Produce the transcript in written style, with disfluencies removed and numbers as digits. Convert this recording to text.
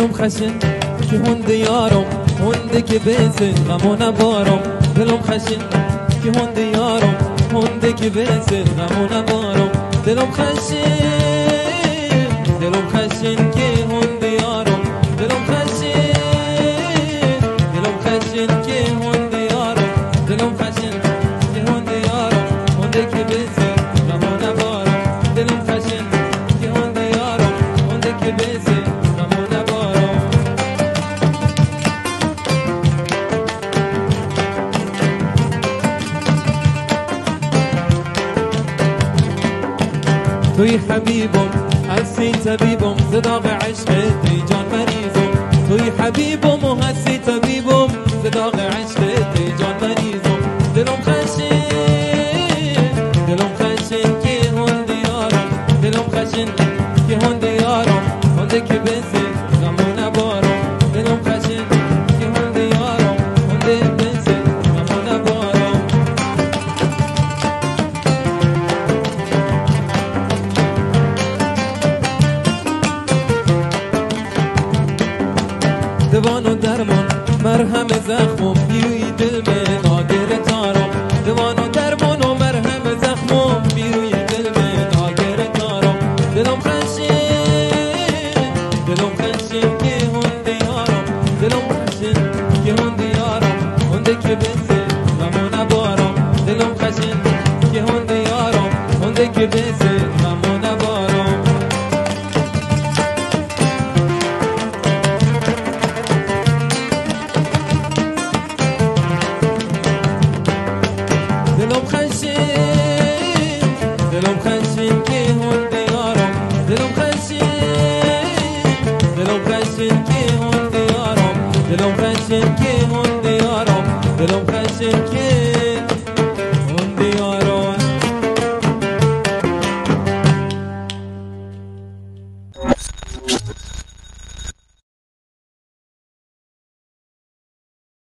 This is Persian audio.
دلم خشن که هند یارم، هنده که بسن غمو نبارم. دلم خشن که هند یارم، هنده که بسن غمو نبارم. دلم خشن، دلم خشن که هند یارم. دلم خشن، دلم خشن که هند یارم. دلم خشن که هند یارم، هنده که بسن غمو نبارم. دلم خشن که هند یارم، هنده که بسن غمو نبارم. توی حبیبم هستی طبیبم، صداق عشقت ای جان مریضم. توی حبیبم و هستی طبیبم، صداق عشقت ای جان مریضم. دلم خشن، دلم خشن که هند یارم. دلم خشن که هند یارم، هنده که بسن غمو نبارم. دلم خشن که هند یارم، هنده بسن غمو نبارم. دوان و درمان مرهم زخمم، بیروی دل من آگر تارم. دوان و درمان و مرهم زخمم، بیروی دل من آگر تارم. دلم خشن، دلم خشن که هند یارم. دلم خشن که هند یارم، هنده که بسن غمو نبارم. دلم خشن که هند یارم، هنده که بسن غمو